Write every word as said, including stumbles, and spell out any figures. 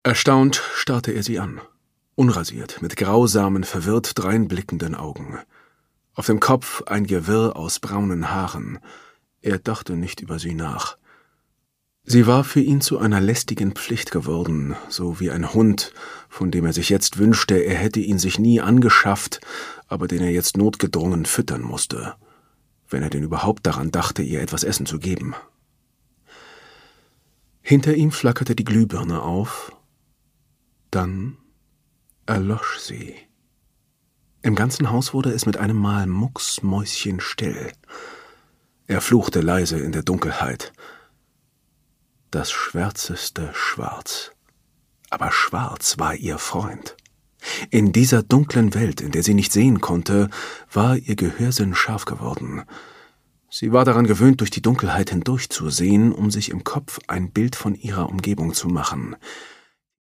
Erstaunt starrte er sie an, unrasiert, mit grausamen, verwirrt dreinblickenden Augen. Auf dem Kopf ein Gewirr aus braunen Haaren. Er dachte nicht über sie nach. Sie war für ihn zu einer lästigen Pflicht geworden, so wie ein Hund, von dem er sich jetzt wünschte, er hätte ihn sich nie angeschafft, aber den er jetzt notgedrungen füttern musste, wenn er denn überhaupt daran dachte, ihr etwas Essen zu geben. Hinter ihm flackerte die Glühbirne auf, dann erlosch sie. Im ganzen Haus wurde es mit einem Mal mucksmäuschenstill. Er fluchte leise in der Dunkelheit. Das schwärzeste Schwarz. Aber Schwarz war ihr Freund. In dieser dunklen Welt, in der sie nicht sehen konnte, war ihr Gehörsinn scharf geworden. Sie war daran gewöhnt, durch die Dunkelheit hindurchzusehen, um sich im Kopf ein Bild von ihrer Umgebung zu machen.